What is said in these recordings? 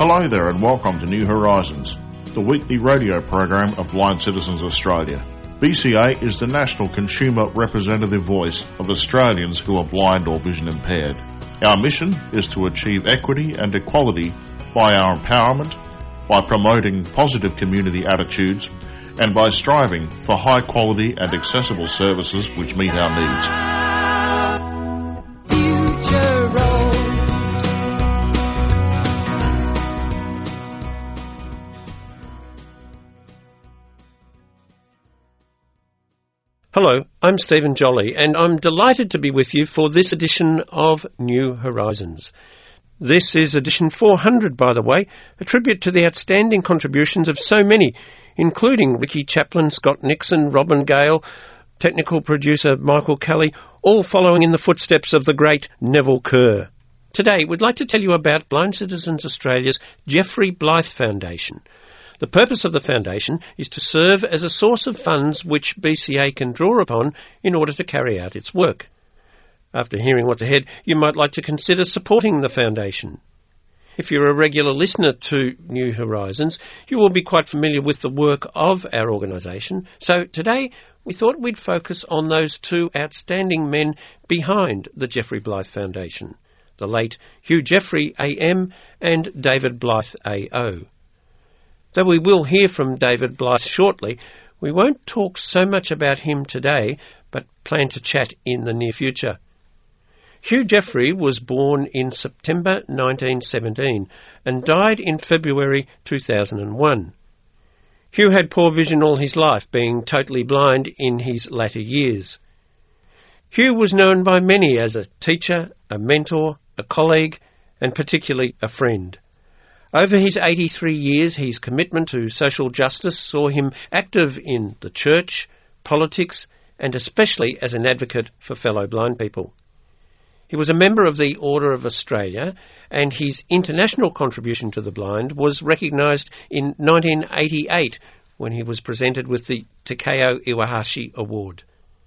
Hello there and welcome to New Horizons, the weekly radio program of Blind Citizens Australia. BCA is the national consumer representative voice of Australians who are blind or vision impaired. Our mission is to achieve equity and equality by our empowerment, by promoting positive community attitudes, and by striving for high quality and accessible services which meet our needs. Hello, I'm Stephen Jolly, and I'm delighted to be with you for this edition of New Horizons. This is edition 400, by the way, a tribute to the outstanding contributions of so many, including Ricky Chaplin, Scott Nixon, Robin Gale, technical producer Michael Kelly, all following in the footsteps of the great Neville Kerr. Today, we'd like to tell you about Blind Citizens Australia's Geoffrey Blythe Foundation. The purpose of the foundation is to serve as a source of funds which BCA can draw upon in order to carry out its work. After hearing what's ahead, you might like to consider supporting the foundation. If you're a regular listener to New Horizons, you will be quite familiar with the work of our organisation. So today, we thought we'd focus on those two outstanding men behind the Geoffrey Blythe Foundation, the late Hugh Geoffrey AM and David Blythe AO. Though we will hear from David Blythe shortly, we won't talk so much about him today, but plan to chat in the near future. Hugh Geoffrey was born in September 1917 and died in February 2001. Hugh had poor vision all his life, being totally blind in his latter years. Hugh was known by many as a teacher, a mentor, a colleague, and particularly a friend. Over his 83 years, his commitment to social justice saw him active in the church, politics, and especially as an advocate for fellow blind people. He was a member of the Order of Australia, and his international contribution to the blind was recognised in 1988 when he was presented with the Takeo Iwahashi Award.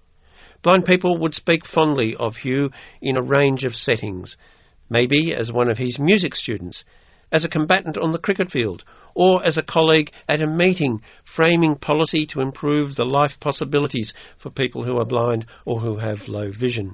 Blind people would speak fondly of Hugh in a range of settings, maybe as one of his music students, as a combatant on the cricket field, or as a colleague at a meeting framing policy to improve the life possibilities for people who are blind or who have low vision.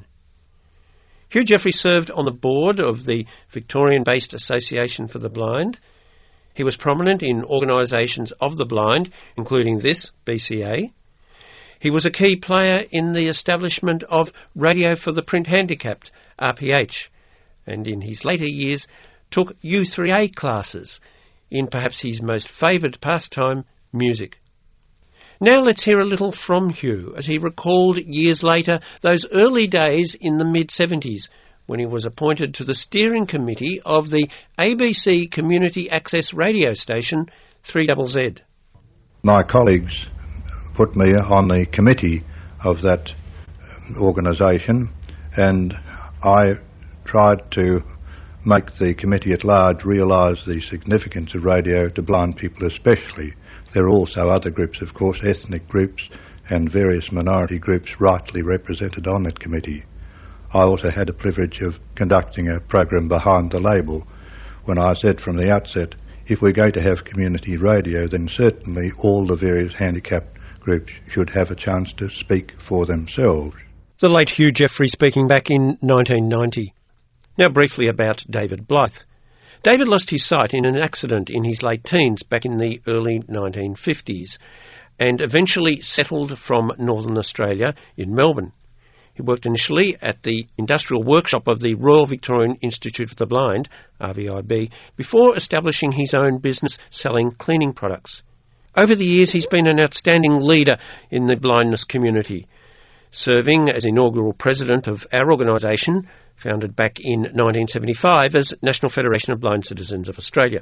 Hugh Geoffrey served on the board of the Victorian-based Association for the Blind. He was prominent in organisations of the blind, including this, BCA. He was a key player in the establishment of Radio for the Print Handicapped, RPH, and in his later years took U3A classes in perhaps his most favoured pastime, music. Now let's hear a little from Hugh as he recalled years later those early days in the mid-70s when he was appointed to the steering committee of the ABC community access radio station 3ZZ. My colleagues put me on the committee of that organisation, and I tried to make the committee at large realise the significance of radio to blind people especially. There are also other groups, of course, ethnic groups and various minority groups rightly represented on that committee. I also had the privilege of conducting a program behind the label when I said from the outset, if we're going to have community radio, then certainly all the various handicapped groups should have a chance to speak for themselves. The late Hugh Geoffrey speaking back in 1990. Now briefly about David Blythe. David lost his sight in an accident in his late teens back in the early 1950s and eventually settled from Northern Australia in Melbourne. He worked initially at the industrial workshop of the Royal Victorian Institute for the Blind, RVIB, before establishing his own business selling cleaning products. Over the years, he's been an outstanding leader in the blindness community, serving as inaugural president of our organisation, founded back in 1975 as National Federation of Blind Citizens of Australia.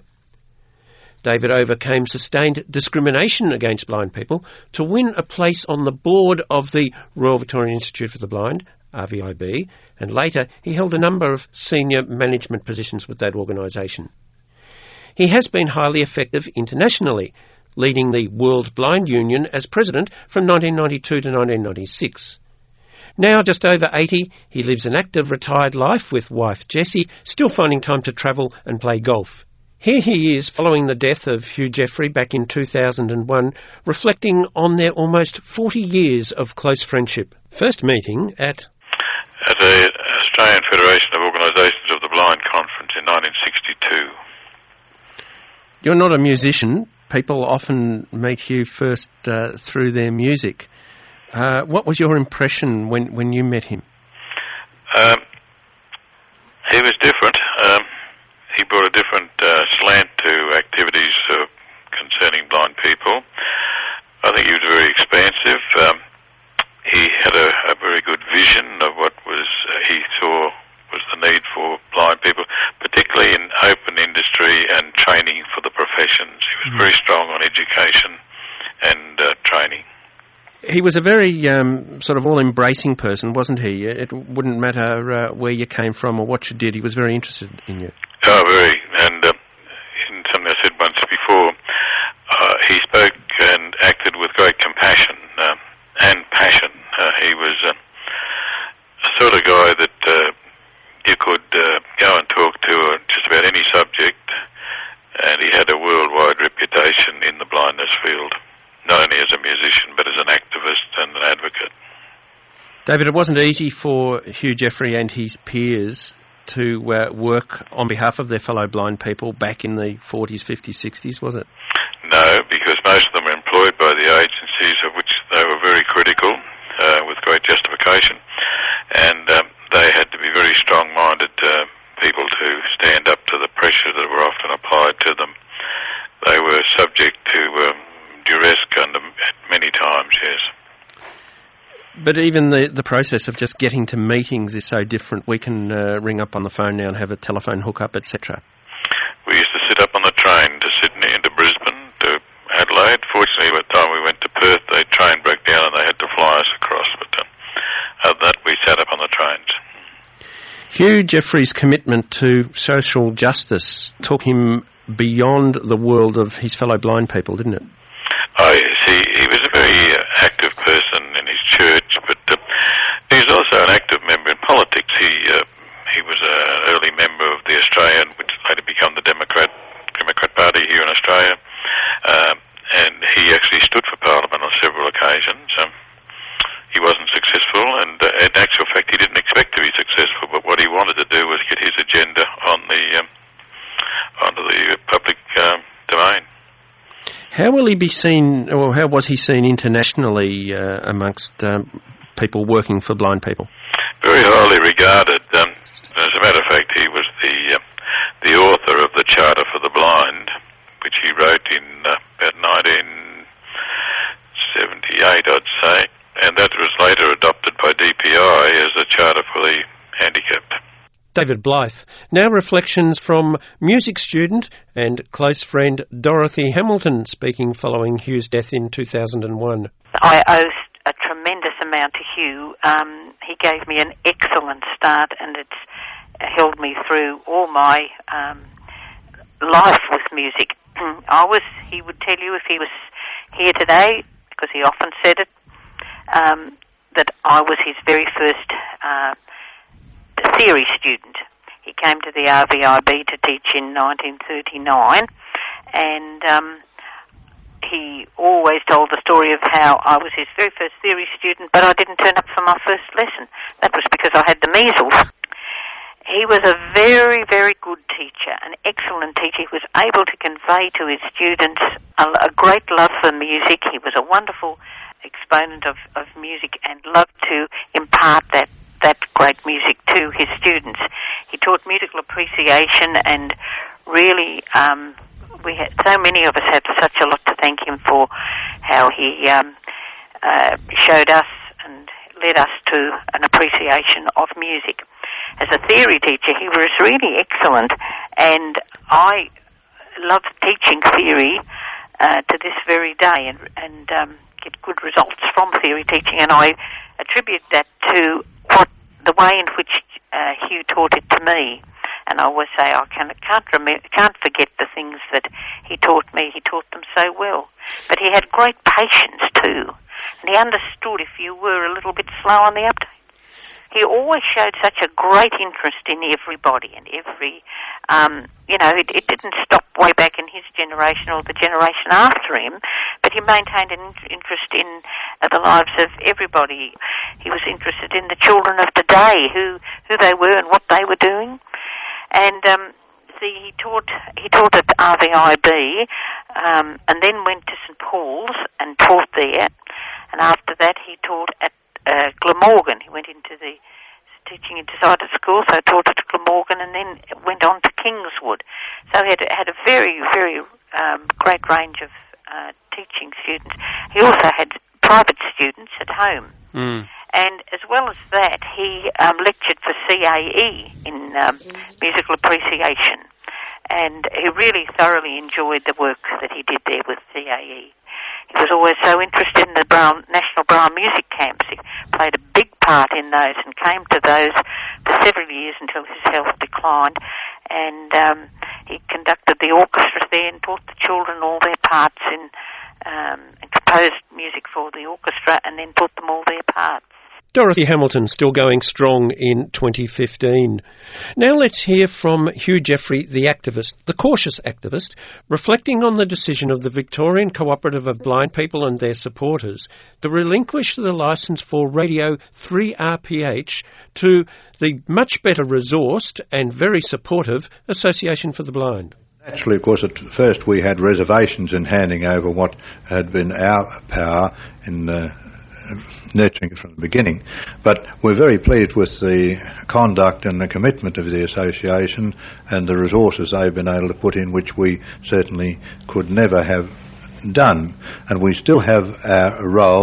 David overcame sustained discrimination against blind people to win a place on the board of the Royal Victorian Institute for the Blind, RVIB, and later he held a number of senior management positions with that organisation. He has been highly effective internationally, leading the World Blind Union as president from 1992 to 1996. Now just over 80, he lives an active retired life with wife Jessie, still finding time to travel and play golf. Here he is, following the death of Hugh Jeffrey back in 2001, reflecting on their almost 40 years of close friendship. First meeting at the Australian Federation of Organisations of the Blind conference in 1962. You're not a musician. People often meet Hugh first through their music. What was your impression when you met him? He was different. He brought a different slant to activities concerning blind people. I think he was very expansive. He had a very good vision of what he saw was the need for blind people, particularly in open industry and training for the professions. He was very strong on education and training. He was a very sort of all-embracing person, wasn't he? It wouldn't matter where you came from or what you did. He was very interested in you. Oh, very. And in something I said once before, he spoke and acted with great compassion and passion. He was a sort of guy that you could go and talk to just about any subject, and he had a worldwide reputation in the blindness field, not only as a musician but as an activist and an advocate. David, it wasn't easy for Hugh Jeffrey and his peers to work on behalf of their fellow blind people back in the 40s, 50s, 60s, was it? No, because most of them were employed by the agencies, of which they were very critical, with great justification, and they had to be very strong-minded people to stand up to the pressure that were often applied to them. They were subject to duress many times, yes. But even the process of just getting to meetings is so different. We can ring up on the phone now and have a telephone hookup, etc. We used to sit up on the train to Sydney and to Brisbane, to Adelaide. Fortunately, by the time we went to Perth, the train broke down and they had to fly us across. But other than that, we sat up on the trains. Hugh Jeffrey's commitment to social justice took him beyond the world of his fellow blind people, didn't it? Oh, yes. He was a very active person in his church, but he was also an active member in politics. He was an early member of the Australian, which later became the Democrat Party here in Australia, and he actually stood for Parliament on several occasions. He wasn't successful, and in actual fact he didn't expect to be successful, but what he wanted to do was get his agenda onto the public domain. How will he be seen, or how was he seen internationally amongst people working for blind people? Very highly regarded. As a matter of fact, he was the author of the Charter for the Blind, which he wrote in about 1978, I'd say, and that was later adopted by DPI as a Charter for the Handicapped. David Blythe. Now reflections from music student and close friend Dorothy Hamilton, speaking following Hugh's death in 2001. I owe a tremendous amount to Hugh. He gave me an excellent start, and it's held me through all my life with music. He would tell you if he was here today, because he often said it, that I was his very first theory student. He came to the RVIB to teach in 1939, and he always told the story of how I was his very first theory student, but I didn't turn up for my first lesson. That was because I had the measles. He was a very, very good teacher, an excellent teacher. He was able to convey to his students a great love for music. He was a wonderful exponent of music and loved to impart that great music to his students. He taught musical appreciation, and really we had so many of us had such a lot to thank him for how he showed us and led us to an appreciation of music. As a theory teacher, he was really excellent, and I love teaching theory to this very day and get good results from theory teaching, and I attribute that to the way in which Hugh taught it to me. And I always say I can't forget the things that he taught me. He taught them so well. But he had great patience too, and he understood if you were a little bit slow on the uptake. he always showed such a great interest in everybody and every, it didn't stop way back in his generation or the generation after him, but he maintained an interest in the lives of everybody. He was interested in the children of the day, who they were and what they were doing. And he taught at RVIB, and then went to St Paul's and taught there. And after that, he taught at Glamorgan. He went into the teaching in decided school, so taught at Glamorgan, and then went on to Kingswood. So he had a very, very great range of teaching students. He also had private students at home. And as well as that, he lectured for CAE in musical appreciation. And he really thoroughly enjoyed the work that he did there with CAE. He was always so interested in the National Brown Music Camps. He played a big part in those and came to those for several years until his health declined. And he conducted the orchestra there and taught the children all their parts and composed music for the orchestra and then taught them all their parts. Dorothy Hamilton still going strong in 2015. Now let's hear from Hugh Jeffrey, the activist, the cautious activist, reflecting on the decision of the Victorian Cooperative of Blind People and their supporters to relinquish the licence for Radio 3RPH to the much better resourced and very supportive Association for the Blind. Actually, of course, at first we had reservations in handing over what had been our power in nurturing it from the beginning. But we're very pleased with the conduct and the commitment of the association and the resources they've been able to put in, which we certainly could never have done. And we still have a role